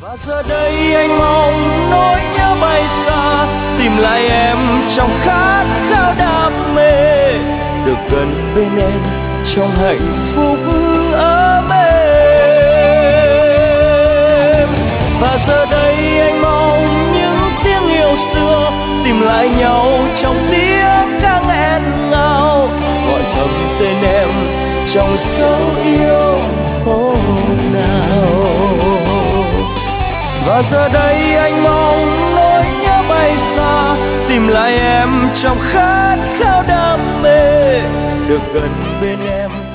Và giờ đây anh mong nỗi nhớ bay xa, tìm lại em trong khát khao đam mê, được gần bên em trong hạnh phúc ấm êm. Và giờ đây anh mong những tiếng yêu xưa tìm lại nhau trong tiếng ca nghẹn ngào, gọi thầm tên em trong dấu yêu hôm nào. Và giờ đây anh mong nỗi nhớ bay xa, tìm lại em trong khát khao đam mê, được gần bên em